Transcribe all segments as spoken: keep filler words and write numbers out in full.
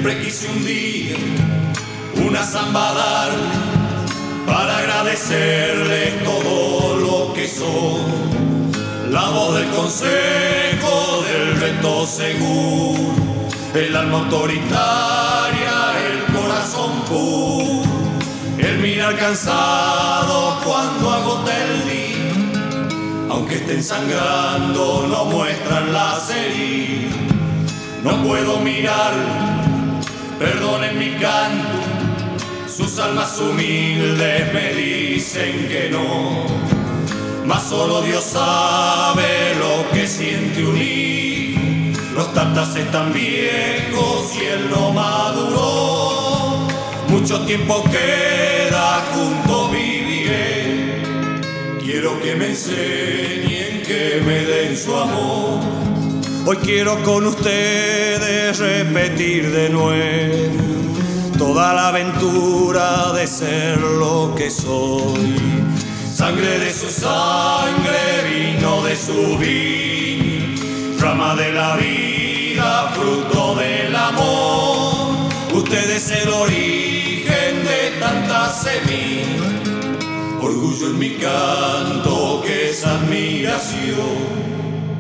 Siempre quise un día una samba darle para agradecerle todo lo que son. La voz del consejo, del reto seguro, el alma autoritaria, el corazón puro, el mirar cansado cuando agota el día, aunque estén sangrando no muestran las heridas. No puedo mirar, perdonen mi canto, sus almas humildes me dicen que no, mas solo Dios sabe lo que siente un hijo. Los tatas están viejos y él no maduró, mucho tiempo queda, juntos viviré. Quiero que me enseñen, que me den su amor. Hoy quiero con ustedes repetir de nuevo toda la aventura de ser lo que soy. Sangre de su sangre, vino de su vino, rama de la vida, fruto del amor. Usted es el origen de tanta semilla, orgullo en mi canto que es admiración.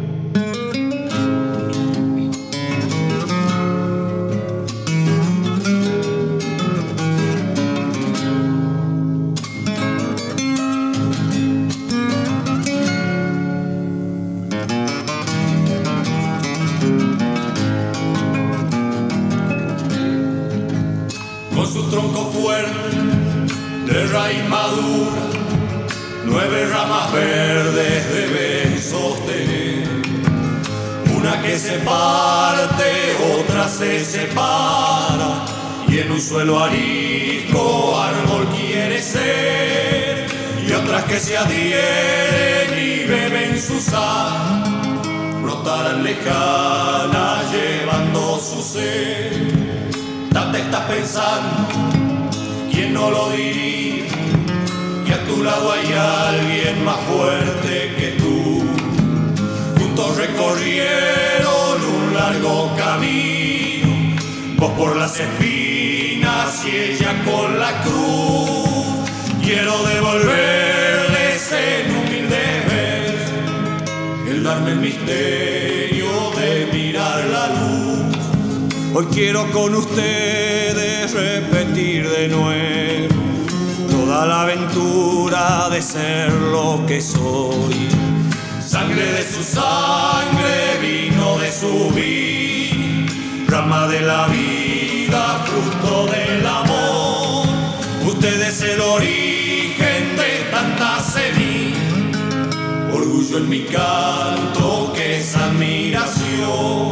Con su tronco fuerte, de raíz madura, nueve ramas verdes deben sostener. Una que se parte, otra se separa, y en un suelo arisco árbol quiere ser. Y otras que se adhieren y beben su sal, brotarán lejanas llevando su sed. Te estás pensando, ¿quién no lo diría? Que a tu lado hay alguien más fuerte que tú. Juntos recorrieron un largo camino, vos por las espinas y ella con la cruz. Quiero devolverles en humilde vez el darme el misterio de mirar la luz. Hoy quiero con ustedes repetir de nuevo toda la aventura de ser lo que soy. Sangre de su sangre, vino de su vino, rama de la vida, fruto del amor. Usted es el origen de tanta semilla, orgullo en mi canto que es admiración.